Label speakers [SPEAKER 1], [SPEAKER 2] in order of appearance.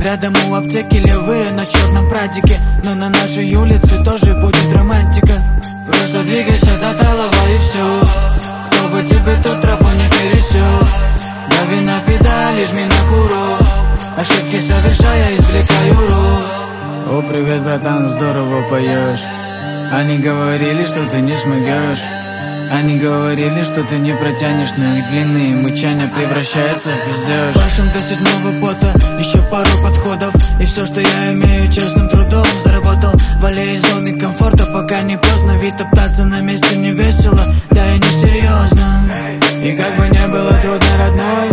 [SPEAKER 1] Рядом у аптеки левые на черном прадике, но на нашей улице тоже будет романтика. Просто двигайся до талого и все. Кто бы тебе тут тропу не пересек. Дави на педали, жми на курок. Ошибки совершая, извлекаю урок. О, привет, братан, здорово поешь. Они говорили, что ты не смогешь. Они говорили, что ты не протянешь, но их длинные мычания превращаются в пиздеж. Пашем до 7-го пота, еще пару подходов, и все, что я имею, честным трудом заработал в аллее зоны комфорта, пока не поздно. Ведь топтаться на месте не весело, да и не серьезно. И как бы не было трудно, родной,